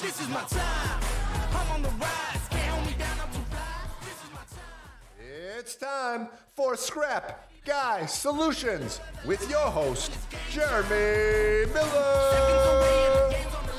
This is my time. I'm on the rise. Can't hold me down. I'm too fly. This is my time. It's time for Scrap Guy Solutions with your host, Jeremy Miller.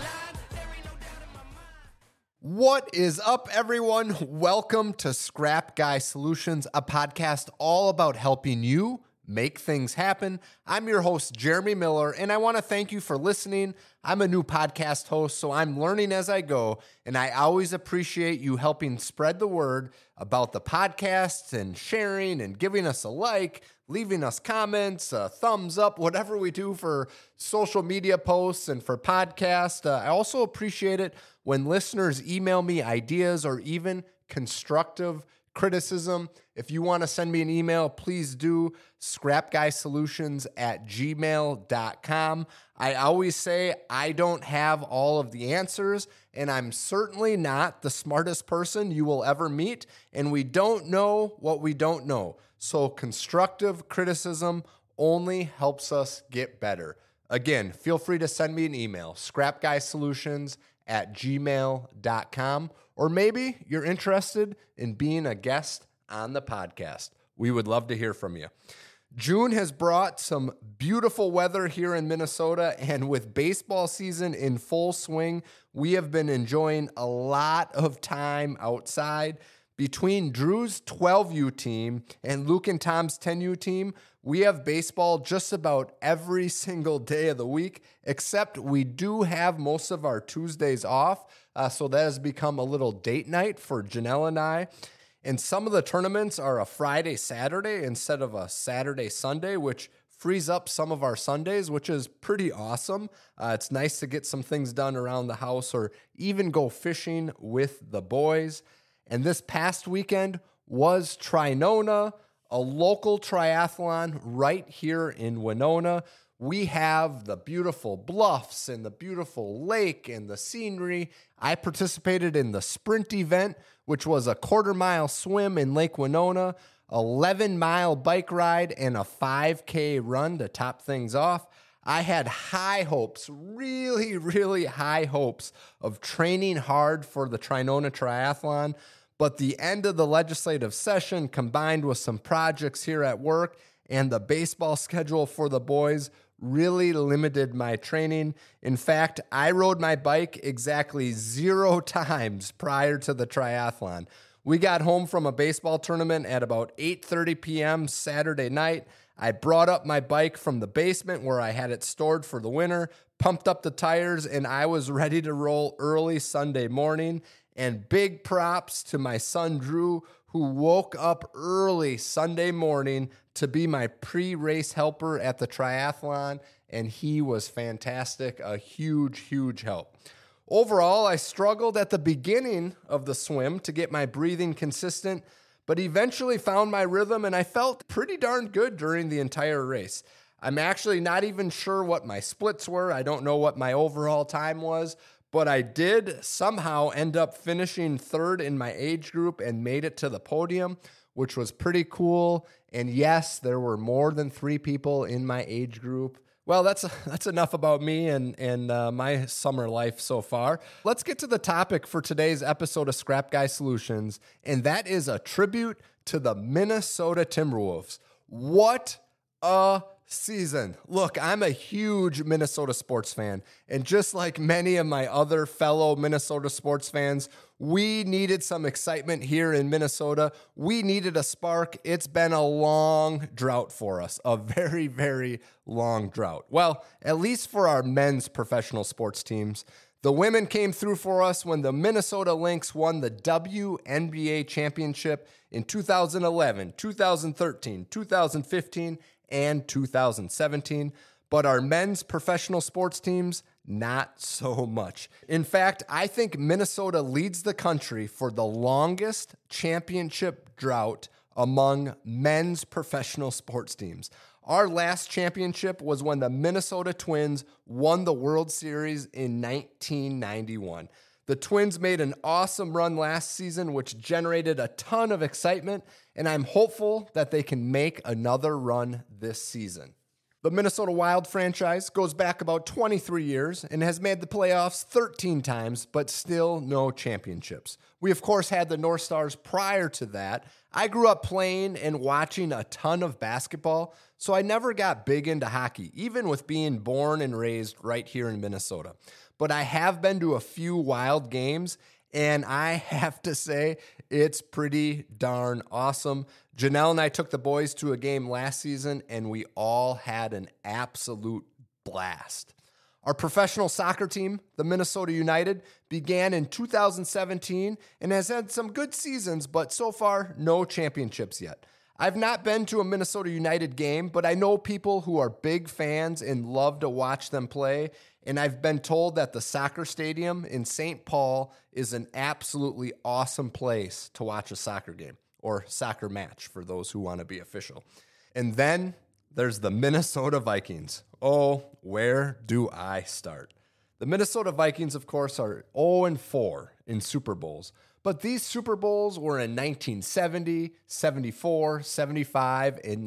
What is up, everyone? Welcome to Scrap Guy Solutions, a podcast all about helping you make things happen. I'm your host, Jeremy Miller, and I want to thank you for listening. I'm a new podcast host, so I'm learning as I go, and I always appreciate you helping spread the word about the podcasts and sharing and giving us a like, leaving us comments, a thumbs up, whatever we do for social media posts and for podcasts. I also appreciate it when listeners email me ideas or even constructive criticism. If you want to send me an email, please do scrapguysolutions@gmail.com. I always say I don't have all of the answers, and I'm certainly not the smartest person you will ever meet, and we don't know what we don't know. So constructive criticism only helps us get better. Again, feel free to send me an email, scrapguysolutions@gmail.com, or maybe you're interested in being a guest on the podcast. We would love to hear from you. June has brought some beautiful weather here in Minnesota, and with baseball season in full swing, we have been enjoying a lot of time outside. Between Drew's 12U team and Luke and Tom's 10U team, we have baseball just about every single day of the week, except we do have most of our Tuesdays off, so that has become a little date night for Janelle and I. And some of the tournaments are a Friday, Saturday instead of a Saturday, Sunday, which frees up some of our Sundays, which is pretty awesome. It's nice to get some things done around the house or even go fishing with the boys. And this past weekend was Trinona, a local triathlon right here in Winona. We have the beautiful bluffs and the beautiful lake and the scenery. I participated in the sprint event, which was a 1/4-mile swim in Lake Winona, 11-mile bike ride, and a 5K run to top things off. I had high hopes, really, really high hopes of training hard for the Trinona Triathlon, but the end of the legislative session combined with some projects here at work and the baseball schedule for the boys really limited my training. In fact, I rode my bike exactly 0 times prior to the triathlon. We got home from a baseball tournament at about 8:30 p.m. Saturday night. I brought up my bike from the basement where I had it stored for the winter, pumped up the tires, and I was ready to roll early Sunday morning. And big props to my son, Drew, who woke up early Sunday morning to be my pre-race helper at the triathlon, and he was fantastic, a huge, huge help. Overall, I struggled at the beginning of the swim to get my breathing consistent, but eventually found my rhythm, and I felt pretty darn good during the entire race. I'm actually not even sure what my splits were. I don't know what my overall time was, but I did somehow end up finishing third in my age group and made it to the podium, which was pretty cool. And yes, there were more than 3 people in my age group. Well, that's enough about me and my summer life so far. Let's get to the topic for today's episode of Scrap Guy Solutions, and that is a tribute to the Minnesota Timberwolves. What a season. Look, I'm a huge Minnesota sports fan, and just like many of my other fellow Minnesota sports fans, we needed some excitement here in Minnesota. We needed a spark. It's been a long drought for us, a very, very long drought. Well, at least for our men's professional sports teams. The women came through for us when the Minnesota Lynx won the WNBA championship in 2011, 2013, 2015, and 2017, but our men's professional sports teams, not so much. In fact, I think Minnesota leads the country for the longest championship drought among men's professional sports teams. Our last championship was when the Minnesota Twins won the World Series in 1991. The Twins made an awesome run last season, which generated a ton of excitement, and I'm hopeful that they can make another run this season. The Minnesota Wild franchise goes back about 23 years and has made the playoffs 13 times, but still no championships. We, of course, had the North Stars prior to that. I grew up playing and watching a ton of basketball, so I never got big into hockey, even with being born and raised right here in Minnesota. But I have been to a few Wild games, and I have to say, it's pretty darn awesome. Janelle and I took the boys to a game last season, and we all had an absolute blast. Our professional soccer team, the Minnesota United, began in 2017 and has had some good seasons, but so far, no championships yet. I've not been to a Minnesota United game, but I know people who are big fans and love to watch them play, and I've been told that the soccer stadium in St. Paul is an absolutely awesome place to watch a soccer game, or soccer match for those who want to be official. And then there's the Minnesota Vikings. Oh, where do I start? The Minnesota Vikings, of course, are 0-4 in Super Bowls, but these Super Bowls were in 1970, 74, 75, and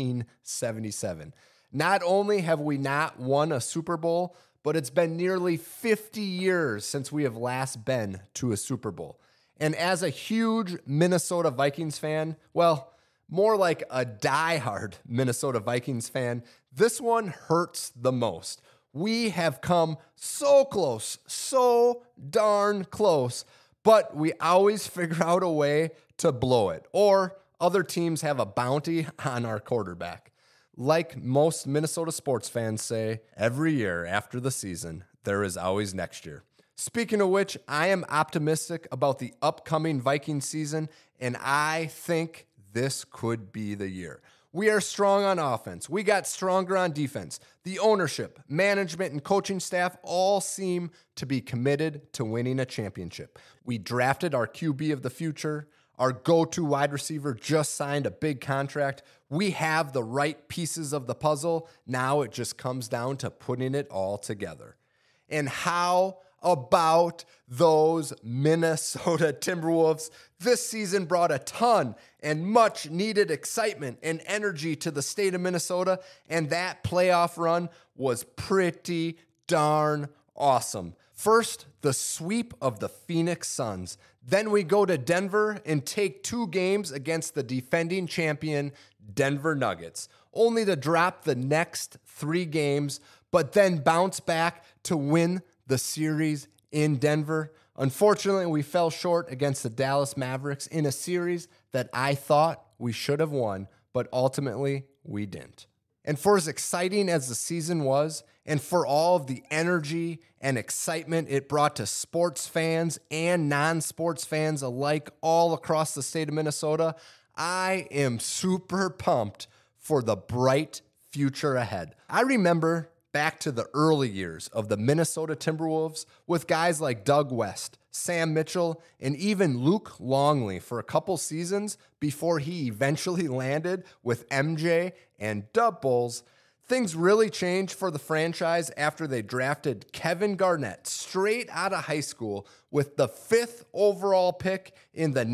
1977. Not only have we not won a Super Bowl, but it's been nearly 50 years since we have last been to a Super Bowl. And as a huge Minnesota Vikings fan, well, more like a diehard Minnesota Vikings fan, this one hurts the most. We have come so close, so darn close, but we always figure out a way to blow it, or other teams have a bounty on our quarterback. Like most Minnesota sports fans say, every year after the season, there is always next year. Speaking of which, I am optimistic about the upcoming Viking season, and I think this could be the year. We are strong on offense. We got stronger on defense. The ownership, management, and coaching staff all seem to be committed to winning a championship. We drafted our QB of the future. Our go-to wide receiver just signed a big contract. We have the right pieces of the puzzle. Now it just comes down to putting it all together. And how about those Minnesota Timberwolves? This season brought a ton and much needed excitement and energy to the state of Minnesota, and that playoff run was pretty darn awesome. First, the sweep of the Phoenix Suns. Then we go to Denver and take 2 games against the defending champion Denver Nuggets, only to drop the next 3 games, but then bounce back to win the series in Denver. Unfortunately, we fell short against the Dallas Mavericks in a series that I thought we should have won, but ultimately we didn't. And for as exciting as the season was, and for all of the energy and excitement it brought to sports fans and non-sports fans alike all across the state of Minnesota, I am super pumped for the bright future ahead. I remember back to the early years of the Minnesota Timberwolves with guys like Doug West, Sam Mitchell, and even Luke Longley for a couple seasons before he eventually landed with MJ and Dub Bulls. Things really changed for the franchise after they drafted Kevin Garnett straight out of high school with the 5th overall pick in the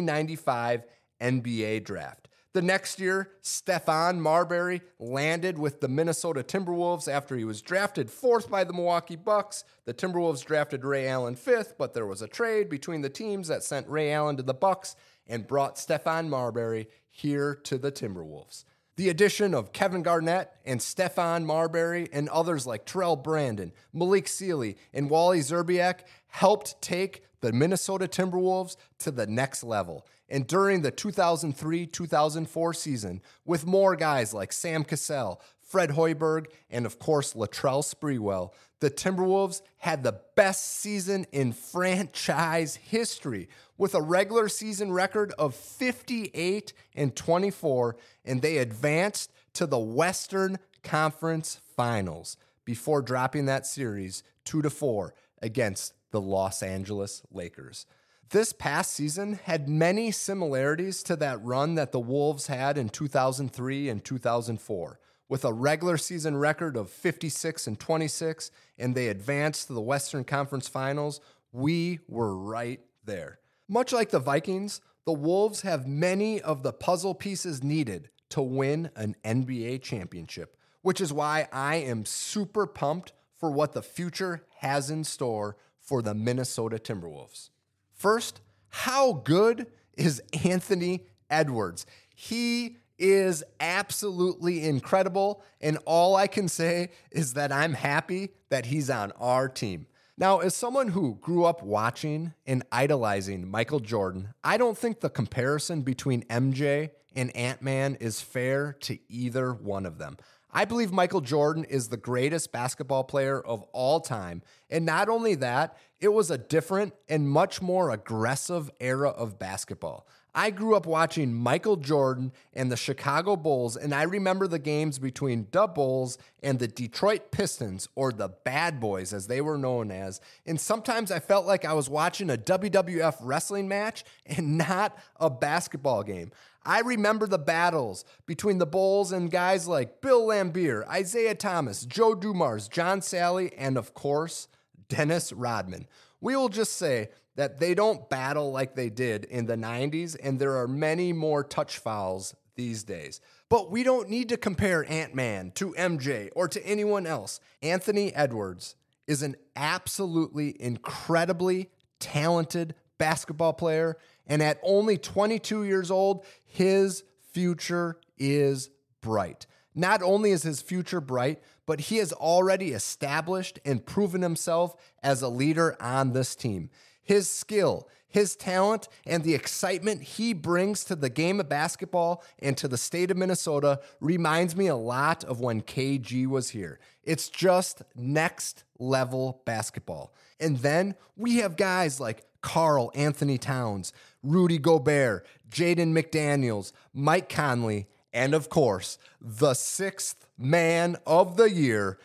1995 NBA draft. The next year, Stephon Marbury landed with the Minnesota Timberwolves after he was drafted 4th by the Milwaukee Bucks. The Timberwolves drafted Ray Allen 5th, but there was a trade between the teams that sent Ray Allen to the Bucks and brought Stephon Marbury here to the Timberwolves. The addition of Kevin Garnett and Stephon Marbury and others like Terrell Brandon, Malik Sealy, and Wally Zerbiak helped take the Minnesota Timberwolves to the next level. And during the 2003-2004 season, with more guys like Sam Cassell, Fred Hoiberg, and of course Latrell Sprewell, the Timberwolves had the best season in franchise history with a regular season record of 58-24, and they advanced to the Western Conference Finals before dropping that series 2-4 against the Los Angeles Lakers. This past season had many similarities to that run that the Wolves had in 2003 and 2004. With a regular season record of 56-26, and they advanced to the Western Conference Finals, we were right there. Much like the Vikings, the Wolves have many of the puzzle pieces needed to win an NBA championship. which is why I am super pumped for what the future has in store for the Minnesota Timberwolves. First, how good is Anthony Edwards? He is absolutely incredible, and all I can say is that I'm happy that he's on our team. Now, as someone who grew up watching and idolizing Michael Jordan, I don't think the comparison between MJ and Ant-Man is fair to either one of them. I believe Michael Jordan is the greatest basketball player of all time. And not only that, it was a different and much more aggressive era of basketball. I grew up watching Michael Jordan and the Chicago Bulls, and I remember the games between the Bulls and the Detroit Pistons, or the Bad Boys as they were known as. And sometimes I felt like I was watching a WWF wrestling match and not a basketball game. I remember the battles between the Bulls and guys like Bill Laimbeer, Isaiah Thomas, Joe Dumars, John Sally, and of course, Dennis Rodman. We will just say that they don't battle like they did in the 90s, and there are many more touch fouls these days. But we don't need to compare Ant-Man to MJ or to anyone else. Anthony Edwards is an absolutely incredibly talented basketball player, and at only 22 years old, his future is bright. Not only is his future bright, but he has already established and proven himself as a leader on this team. His skill, his talent, and the excitement he brings to the game of basketball and to the state of Minnesota reminds me a lot of when KG was here. It's just next level basketball. And then we have guys like Karl Anthony Towns, Rudy Gobert, Jaden McDaniels, Mike Conley, and of course, the sixth man of the year,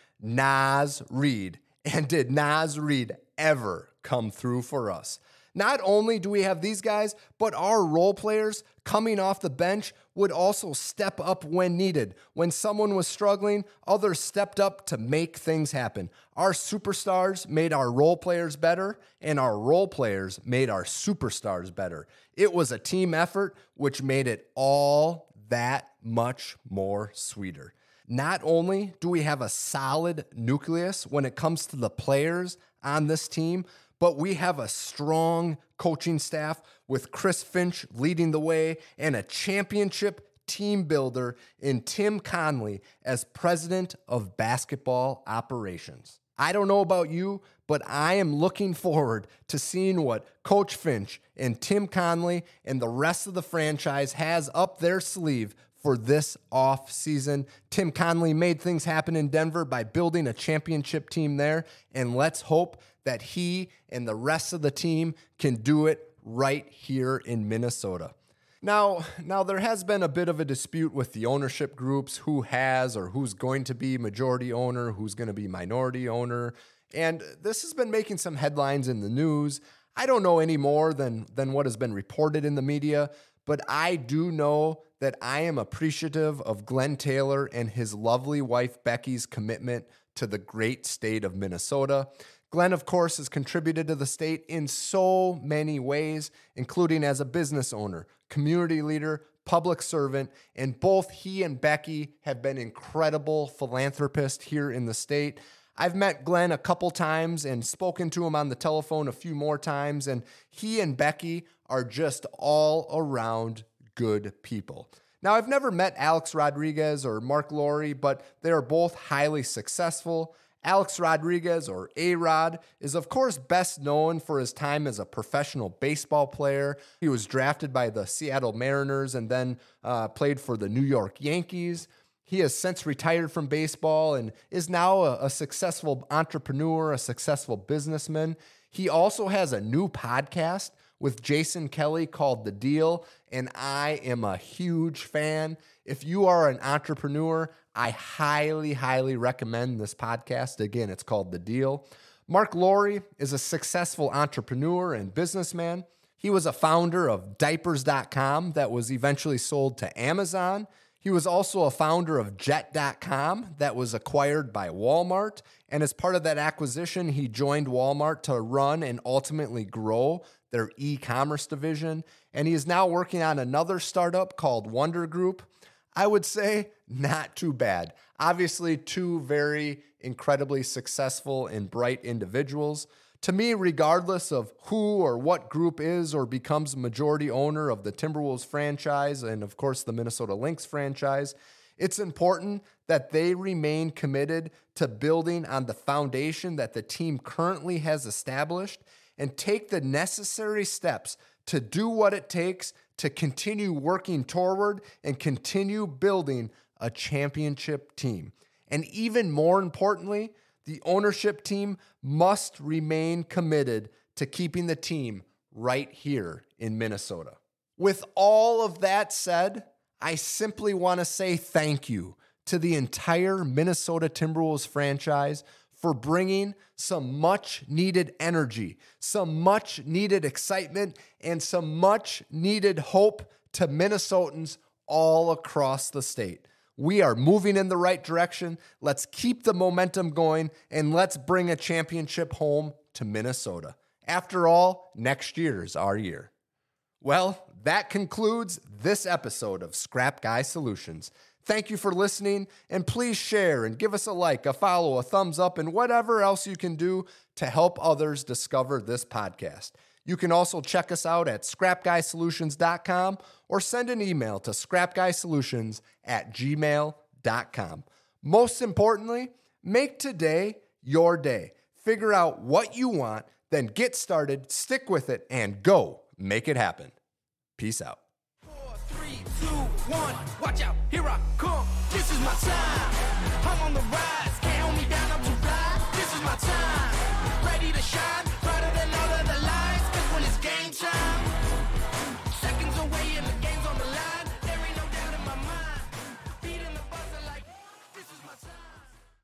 Naz Reid. And did Naz Reid ever come through for us? Not only do we have these guys, but our role players coming off the bench would also step up when needed. When someone was struggling, others stepped up to make things happen. Our superstars made our role players better, and our role players made our superstars better. It was a team effort, which made it all that much more sweeter. Not only do we have a solid nucleus when it comes to the players on this team, but we have a strong coaching staff with Chris Finch leading the way and a championship team builder in Tim Conley as president of basketball operations. I don't know about you, but I am looking forward to seeing what Coach Finch and Tim Conley and the rest of the franchise has up their sleeve for this off season. Tim Conley made things happen in Denver by building a championship team there, and let's hope that he and the rest of the team can do it right here in Minnesota. Now there has been a bit of a dispute with the ownership groups, who has or who's going to be majority owner, who's going to be minority owner, and this has been making some headlines in the news. I don't know any more than what has been reported in the media, but I do know that I am appreciative of Glenn Taylor and his lovely wife Becky's commitment to the great state of Minnesota. Glenn, of course, has contributed to the state in so many ways, including as a business owner, community leader, public servant, and both he and Becky have been incredible philanthropists here in the state. I've met Glenn a couple times and spoken to him on the telephone a few more times, and he and Becky are just all around good people. Now, I've never met Alex Rodriguez or Mark Laurie, but they are both highly successful. Alex Rodriguez, or A-Rod, is of course best known for his time as a professional baseball player. He was drafted by the Seattle Mariners and then played for the New York Yankees. He has since retired from baseball and is now a successful entrepreneur, a successful businessman. He also has a new podcast with Jason Kelly called The Deal, and I am a huge fan. If you are an entrepreneur, I highly, highly recommend this podcast. Again, it's called The Deal. Mark Laurie is a successful entrepreneur and businessman. He was a founder of Diapers.com that was eventually sold to Amazon. He was also a founder of Jet.com that was acquired by Walmart. And as part of that acquisition, he joined Walmart to run and ultimately grow their e-commerce division. And he is now working on another startup called Wonder Group. I would say not too bad. Obviously, two very incredibly successful and bright individuals. To me, regardless of who or what group is or becomes majority owner of the Timberwolves franchise and, of course, the Minnesota Lynx franchise, it's important that they remain committed to building on the foundation that the team currently has established and take the necessary steps to do what it takes to continue working toward and continue building a championship team. And even more importantly, the ownership team must remain committed to keeping the team right here in Minnesota. With all of that said, I simply want to say thank you to the entire Minnesota Timberwolves franchise for bringing some much needed energy, some much needed excitement, and some much needed hope to Minnesotans all across the state. We are moving in the right direction. Let's keep the momentum going and let's bring a championship home to Minnesota. After all, next year's our year. Well, that concludes this episode of Scrap Guy Solutions. Thank you for listening, and please share and give us a like, a follow, a thumbs up, and whatever else you can do to help others discover this podcast. You can also check us out at scrapguysolutions.com or send an email to scrapguysolutions@gmail.com. Most importantly, make today your day. Figure out what you want, then get started, stick with it, and go make it happen. Peace out. 4, 3, 2, 1, watch out, here I come. This is my time. I'm on the rise.